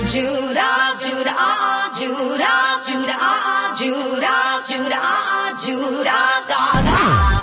Judas, Judas, Judas, Judas, Judas, Judas, Judas, Gaga.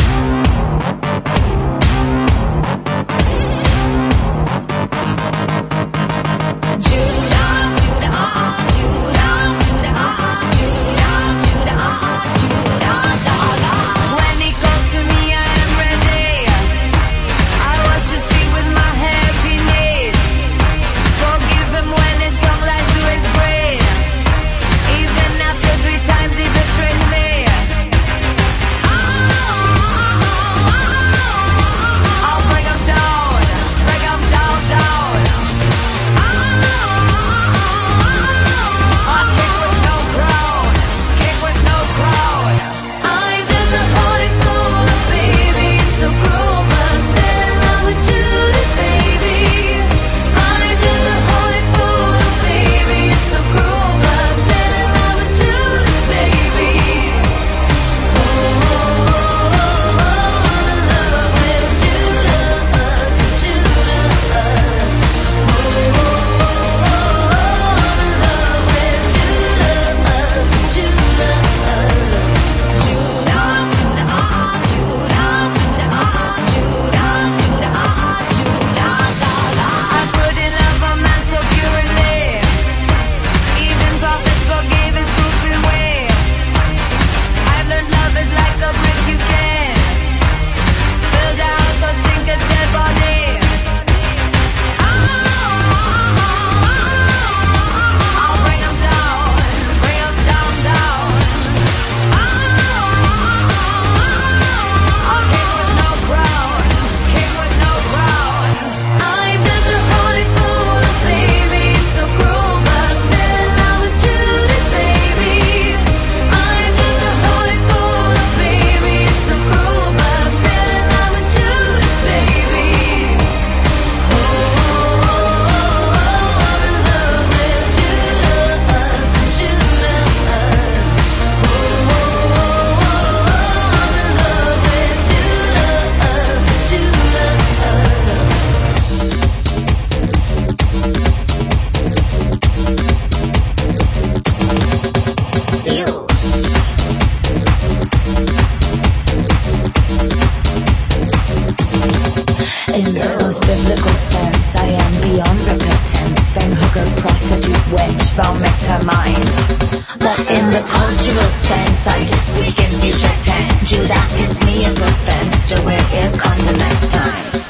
In the most biblical sense, I am beyond repentance. Fang hooker, prostitute, witch, vomit her mind. But in the cultural sense, I just speak in future tense. Judas, kiss me if offense, to where it comes the next time.